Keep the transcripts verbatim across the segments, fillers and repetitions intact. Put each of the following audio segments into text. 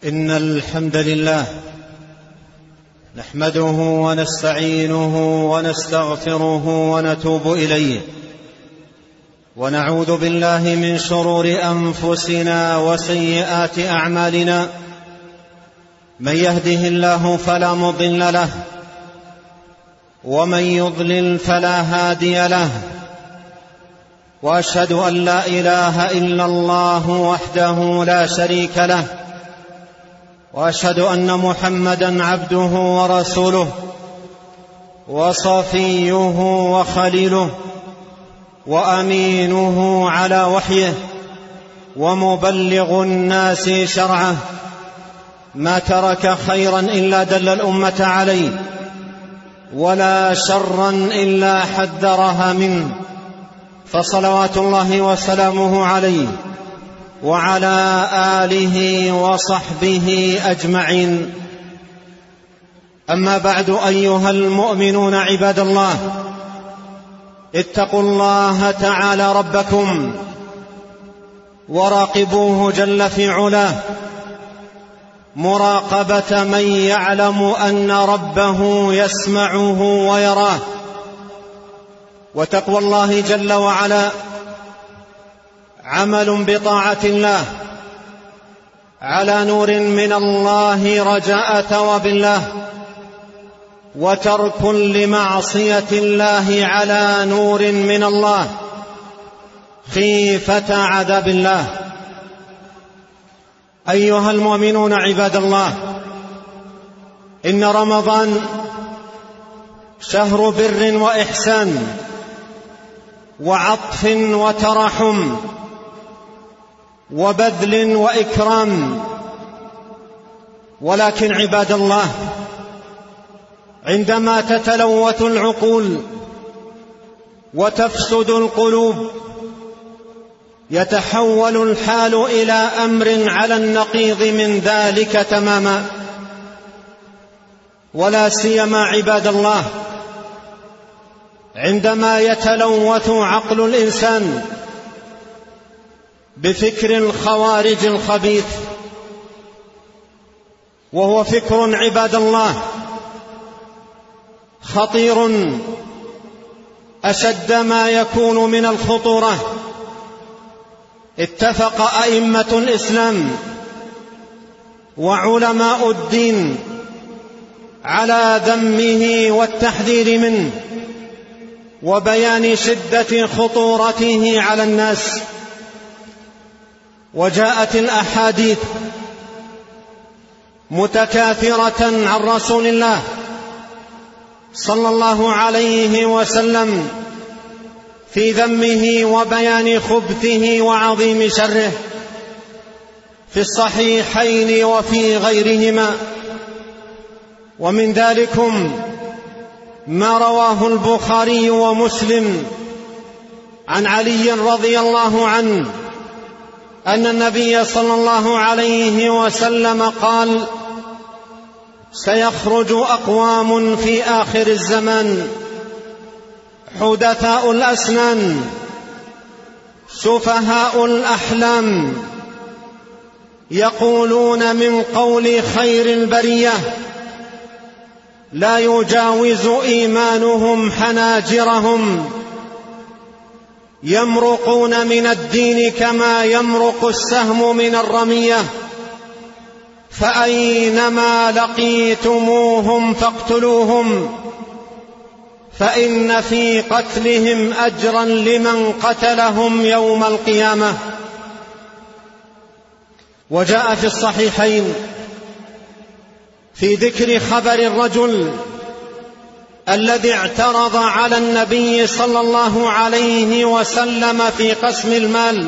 إن الحمد لله نحمده ونستعينه ونستغفره ونتوب إليه، ونعوذ بالله من شرور أنفسنا وسيئات أعمالنا. من يهده الله فلا مضل له، ومن يضلل فلا هادي له، وأشهد أن لا إله إلا الله وحده لا شريك له، وأشهد أن محمدًا عبده ورسوله وصفيه وخليله وأمينه على وحيه ومبلغ الناس شرعه. ما ترك خيرا إلا دل الأمة عليه، ولا شرا إلا حذرها منه، فصلوات الله وسلامه عليه وعلى آله وصحبه أجمعين. أما بعد، أيها المؤمنون عباد الله، اتقوا الله تعالى ربكم وراقبوه جل في علاه مراقبة من يعلم أن ربه يسمعه ويراه. وتقوى الله جل وعلا عمل بطاعة الله على نور من الله رجاء ثواب الله، وترك لمعصية الله على نور من الله خيفة عذاب الله. أيها المؤمنون عباد الله، إن رمضان شهر بر وإحسان وعطف وترحم وبذل وإكرام. ولكن عباد الله، عندما تتلوث العقول وتفسد القلوب، يتحول الحال إلى أمر على النقيض من ذلك تماما. ولا سيما عباد الله، عندما يتلوث عقل الإنسان بفكر الخوارج الخبيث، وهو فكر عباد الله خطير أشد ما يكون من الخطورة. اتفق أئمة الإسلام وعلماء الدين على ذمه والتحذير منه وبيان شدة خطورته على الناس. وجاءت الأحاديث متكاثرة عن رسول الله صلى الله عليه وسلم في ذمه وبيان خبثه وعظيم شره، في الصحيحين وفي غيرهما. ومن ذلكم ما رواه البخاري ومسلم عن علي رضي الله عنه أن النبي صلى الله عليه وسلم قال: سيخرج أقوام في آخر الزمان حدثاء الأسنان سفهاء الأحلام، يقولون من قول خير البرية لا يجاوز إيمانهم حناجرهم، يمرقون من الدين كما يمرق السهم من الرمية، فأينما لقيتموهم فاقتلوهم، فإن في قتلهم أجرا لمن قتلهم يوم القيامة. وجاء في الصحيحين في ذكر خبر الرجل الذي اعترض على النبي صلى الله عليه وسلم في قسم المال،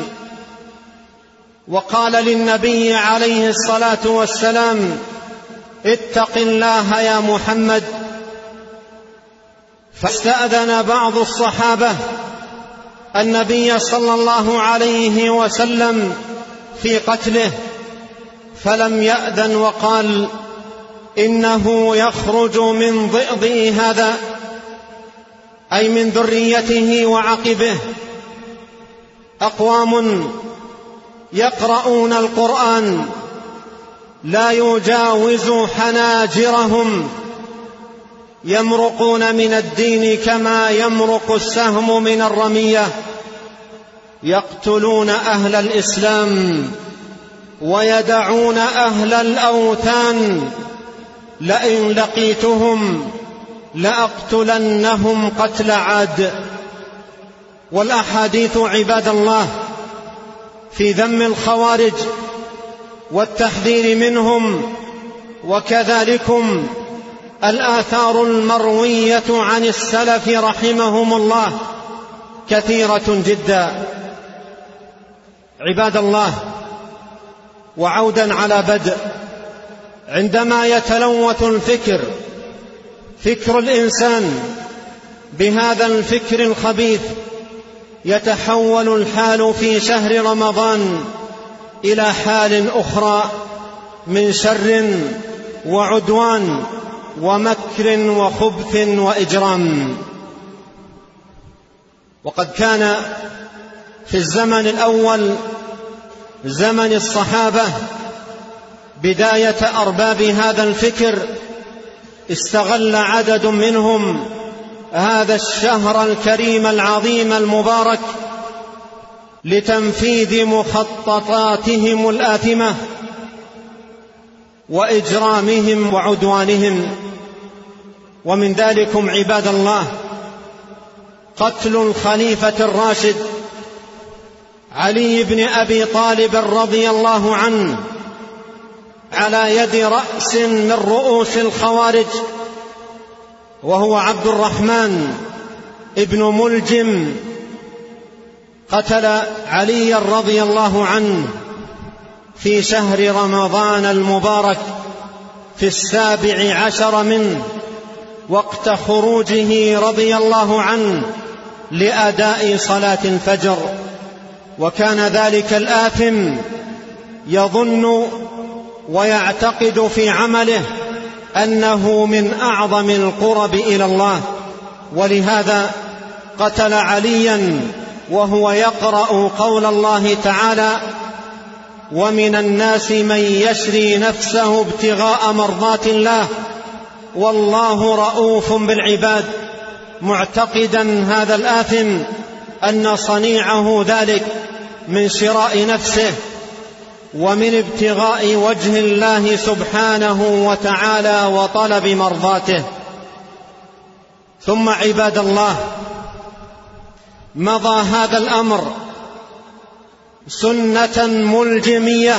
وقال للنبي عليه الصلاة والسلام: اتق الله يا محمد. فاستأذن بعض الصحابة النبي صلى الله عليه وسلم في قتله، فلم يأذن وقال: إنه يخرج من ضئضئ هذا، أي من ذريته وعقبه، أقوام يقرؤون القرآن لا يجاوز حناجرهم، يمرقون من الدين كما يمرق السهم من الرمية، يقتلون أهل الإسلام ويدعون أهل الأوثان، لئن لقيتهم لأقتلنهم قتل عاد. والأحاديث عباد الله في ذم الخوارج والتحذير منهم، وكذلكم الآثار المروية عن السلف رحمهم الله كثيرة جدا. عباد الله، وعودا على بدء، عندما يتلوث الفكر فكر الإنسان بهذا الفكر الخبيث، يتحول الحال في شهر رمضان إلى حال أخرى من شر وعدوان ومكر وخبث وإجرام. وقد كان في الزمن الأول زمن الصحابة بداية أرباب هذا الفكر، استغل عدد منهم هذا الشهر الكريم العظيم المبارك لتنفيذ مخططاتهم الآثمة وإجرامهم وعدوانهم. ومن ذلكم عباد الله قتل الخليفة الراشد علي بن أبي طالب رضي الله عنه على يد رأس من رؤوس الخوارج، وهو عبد الرحمن ابن ملجم. قتل علي رضي الله عنه في شهر رمضان المبارك في السابع عشر منه، وقت خروجه رضي الله عنه لأداء صلاة الفجر. وكان ذلك الآثم يظن ويعتقد في عمله أنه من أعظم القرب إلى الله، ولهذا قتل عليا وهو يقرأ قول الله تعالى: ومن الناس من يشري نفسه ابتغاء مرضات الله والله رؤوف بالعباد، معتقدا هذا الآثم أن صنيعه ذلك من شراء نفسه ومن ابتغاء وجه الله سبحانه وتعالى وطلب مرضاته. ثم عباد الله، مضى هذا الأمر سنة ملجمية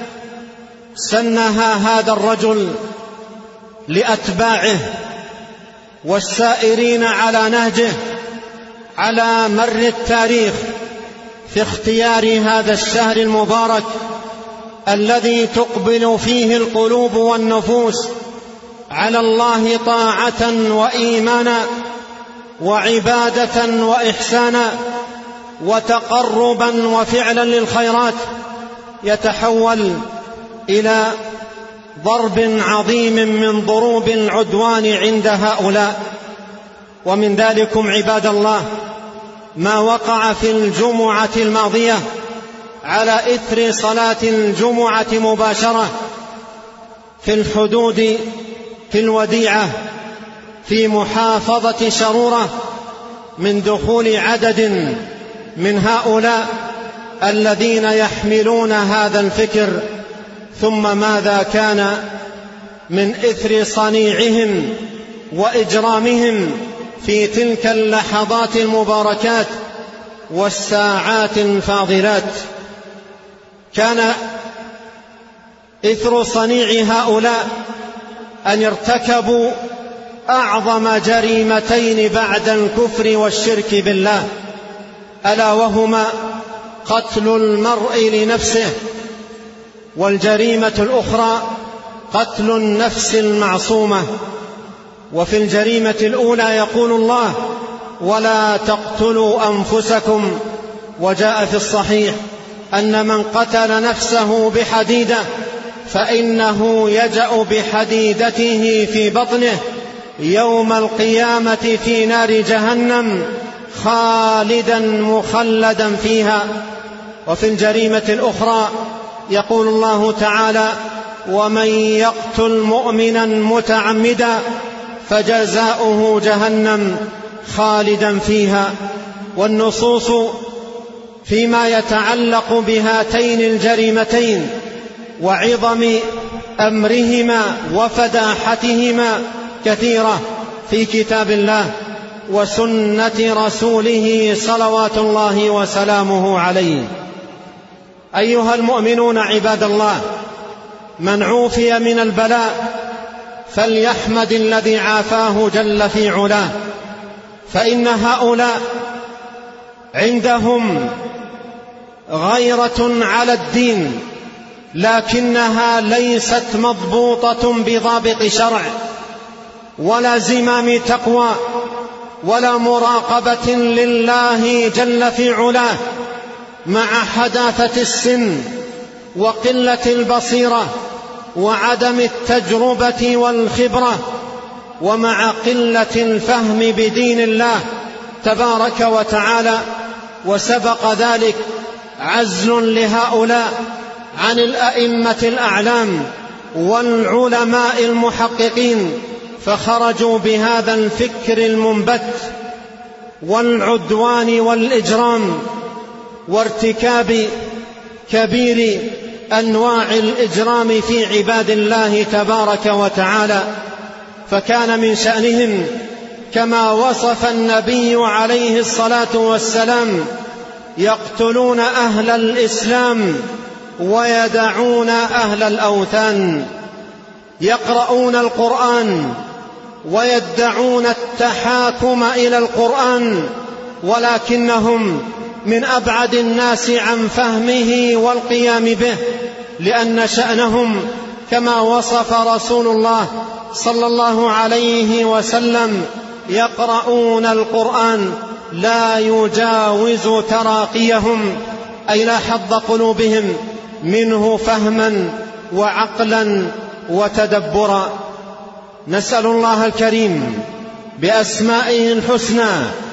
سنها هذا الرجل لأتباعه والسائرين على نهجه على مر التاريخ في اختيار هذا الشهر المبارك الذي تقبل فيه القلوب والنفوس على الله طاعة وإيمانا وعبادة وإحسانا وتقربا وفعلا للخيرات، يتحول إلى ضرب عظيم من ضروب العدوان عند هؤلاء. ومن ذلكم عباد الله ما وقع في الجمعة الماضية على إثر صلاة الجمعة مباشرة في الحدود في الوديعة في محافظة شرورة، من دخول عدد من هؤلاء الذين يحملون هذا الفكر. ثم ماذا كان من إثر صنيعهم وإجرامهم في تلك اللحظات المباركات والساعات الفاضلات؟ كان إثر صنيع هؤلاء أن ارتكبوا أعظم جريمتين بعد الكفر والشرك بالله، ألا وهما قتل المرء لنفسه، والجريمة الأخرى قتل النفس المعصومة. وفي الجريمة الأولى يقول الله: ولا تقتلوا أنفسكم. وجاء في الصحيح أن من قتل نفسه بحديدة فإنه يجأ بحديدته في بطنه يوم القيامة في نار جهنم خالدا مخلدا فيها. وفي الجريمة الأخرى يقول الله تعالى: ومن يقتل مؤمنا متعمدا فجزاؤه جهنم خالدا فيها. والنصوص فيما يتعلق بهاتين الجريمتين وعظم أمرهما وفداحتهما كثيرة في كتاب الله وسنة رسوله صلوات الله وسلامه عليه. أيها المؤمنون عباد الله، من عوفي من البلاء فليحمد الذي عافاه جل في علاه، فإن هؤلاء عندهم غيرة على الدين، لكنها ليست مضبوطة بضابط شرع ولا زمام تقوى ولا مراقبة لله جل في علاه، مع حداثة السن وقلة البصيرة وعدم التجربة والخبرة، ومع قلة الفهم بدين الله تبارك وتعالى. وسبق ذلك عزل لهؤلاء عن الأئمة الأعلام والعلماء المحققين، فخرجوا بهذا الفكر المنبت والعدوان والإجرام وارتكاب كبير أنواع الإجرام في عباد الله تبارك وتعالى. فكان من شأنهم كما وصف النبي عليه الصلاة والسلام: يقتلون أهل الإسلام ويدعون أهل الأوثان، يقرؤون القرآن ويدعون التحاكم إلى القرآن، ولكنهم من أبعد الناس عن فهمه والقيام به، لأن شأنهم كما وصف رسول الله صلى الله عليه وسلم: يقرؤون القرآن لا يجاوز تراقيهم، أي لا حظ قلوبهم منه فهما وعقلا وتدبرا. نسأل الله الكريم بأسمائه الحسنى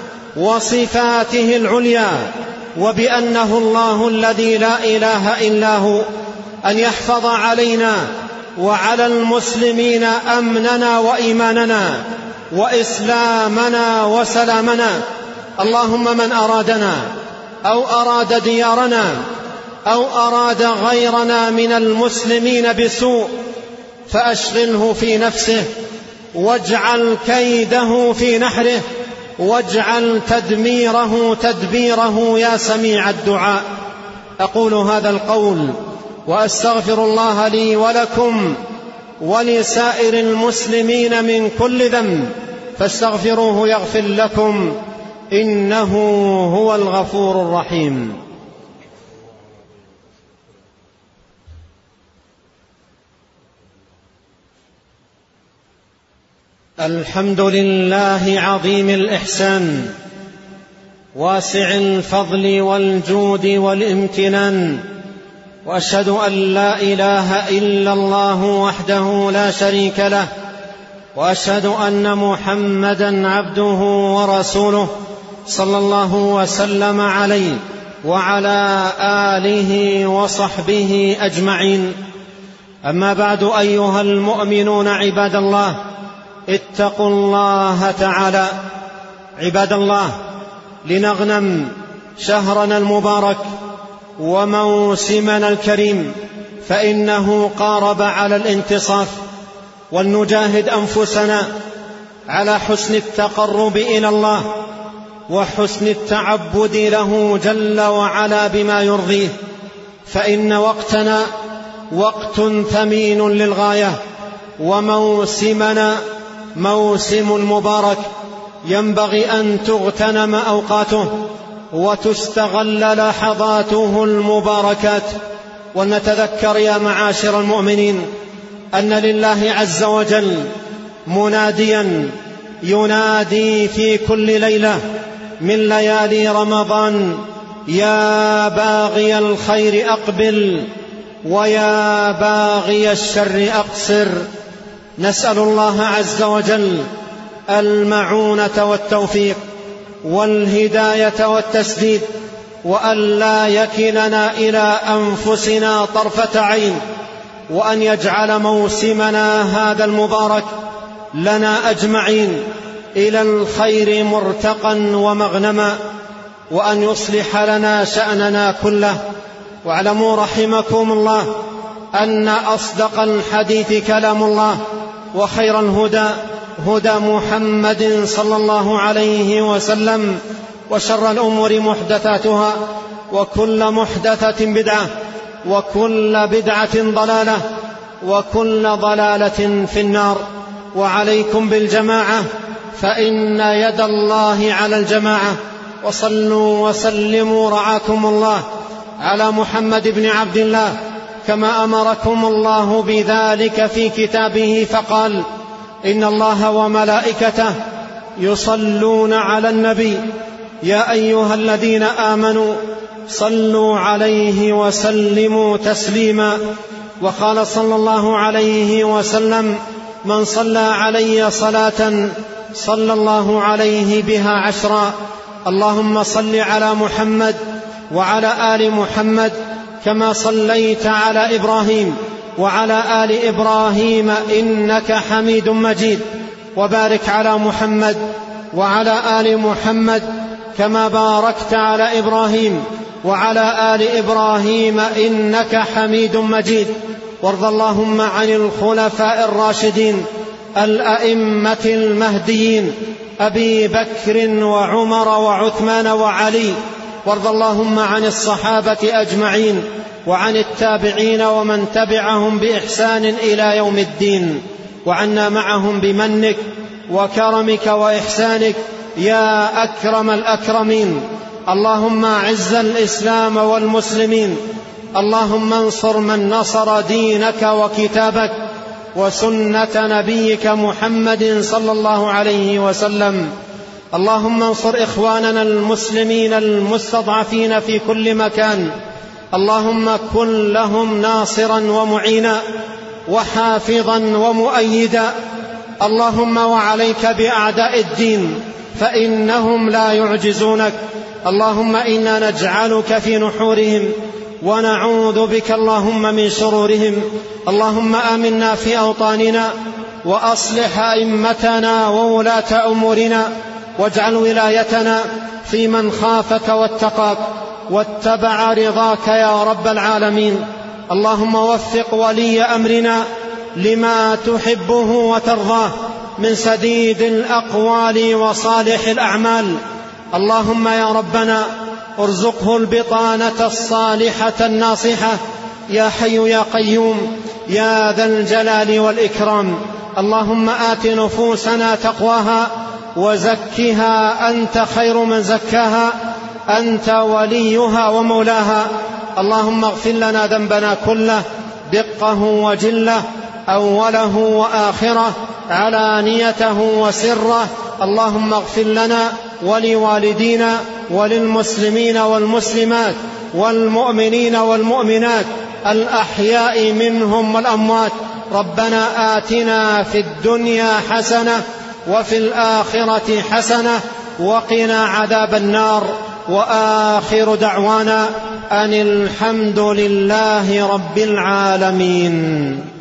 وصفاته العليا وبأنه الله الذي لا إله إلا هو أن يحفظ علينا وعلى المسلمين أمننا وإيماننا وإسلامنا وسلامنا. اللهم من أرادنا أو أراد ديارنا أو أراد غيرنا من المسلمين بسوء فأشغله في نفسه، واجعل كيده في نحره، واجعل تدميره تدبيره يا سميع الدعاء. أقول هذا القول وأستغفر الله لي ولكم ولسائر المسلمين من كل ذنب، فاستغفروه يغفر لكم، إنه هو الغفور الرحيم. الحمد لله عظيم الإحسان واسع الفضل والجود والامتنان، وأشهد أن لا إله إلا الله وحده لا شريك له، وأشهد أن محمدا عبده ورسوله صلى الله وسلم عليه وعلى آله وصحبه أجمعين. أما بعد، أيها المؤمنون عباد الله، اتقوا الله تعالى. عباد الله، لنغنم شهرنا المبارك وموسمنا الكريم، فإنه قارب على الانتصاف، ولنجاهد أنفسنا على حسن التقرب إلى الله وحسن التعبد له جل وعلا بما يرضيه، فإن وقتنا وقت ثمين للغاية، وموسمنا موسم مبارك ينبغي أن تغتنم أوقاته وتستغل لحظاته المباركات. ونتذكر يا معاشر المؤمنين أن لله عز وجل مناديا ينادي في كل ليلة من ليالي رمضان: يا باغي الخير أقبل ويا باغي الشر أقصر. نسأل الله عز وجل المعونة والتوفيق والهداية والتسديد، وأن لا يكلنا إلى أنفسنا طرفة عين، وأن يجعل موسمنا هذا المبارك لنا أجمعين إلى الخير مرتقا ومغنما، وأن يصلح لنا شأننا كله. واعلموا رحمكم الله أن أصدق الحديث كلام الله، وخير الهدى هدى محمد صلى الله عليه وسلم، وشر الأمور محدثاتها، وكل محدثة بدعة، وكل بدعة ضلالة، وكل ضلالة في النار. وعليكم بالجماعة فإن يد الله على الجماعة. وصلوا وسلموا رعاكم الله على محمد بن عبد الله كما أمركم الله بذلك في كتابه، فقال: إن الله وملائكته يصلون على النبي يا أيها الذين آمنوا صلوا عليه وسلموا تسليما. وقال صلى الله عليه وسلم: من صلى علي صلاة صلى الله عليه بها عشرا. اللهم صل على محمد وعلى آل محمد كما صليت على إبراهيم وعلى آل إبراهيم إنك حميد مجيد. وبارك على محمد وعلى آل محمد كما باركت على إبراهيم وعلى آل إبراهيم إنك حميد مجيد. وارض اللهم عن الخلفاء الراشدين الأئمة المهديين أبي بكر وعمر وعثمان وعلي. وارض اللهم عن الصحابة أجمعين وعن التابعين ومن تبعهم بإحسان إلى يوم الدين، وعنا معهم بمنك وكرمك وإحسانك يا أكرم الأكرمين. اللهم أعز الإسلام والمسلمين، اللهم انصر من نصر دينك وكتابك وسنة نبيك محمد صلى الله عليه وسلم. اللهم انصر إخواننا المسلمين المستضعفين في كل مكان، اللهم كن لهم ناصرا ومعينا وحافظا ومؤيدا. اللهم وعليك بأعداء الدين فإنهم لا يعجزونك. اللهم إنا نجعلك في نحورهم ونعوذ بك اللهم من شرورهم. اللهم آمنا في أوطاننا وأصلح أئمتنا وولاة أمورنا، واجعل ولايتنا في من خافك واتقاك واتبع رضاك يا رب العالمين. اللهم وفق ولي أمرنا لما تحبه وترضاه من سديد الأقوال وصالح الأعمال. اللهم يا ربنا ارزقه البطانة الصالحة الناصحة يا حي يا قيوم يا ذا الجلال والإكرام. اللهم آت نفوسنا تقواها وزكها أنت خير من زكاها، أنت وليها ومولاها. اللهم اغفر لنا ذنبنا كله دقه وجله، أوله وآخره، علانيته وسره. اللهم اغفر لنا ولوالدينا وللمسلمين والمسلمات والمؤمنين والمؤمنات الأحياء منهم والأموات. ربنا آتنا في الدنيا حسنة وفي الآخرة حسنة وقنا عذاب النار. وآخر دعوانا أن الحمد لله رب العالمين.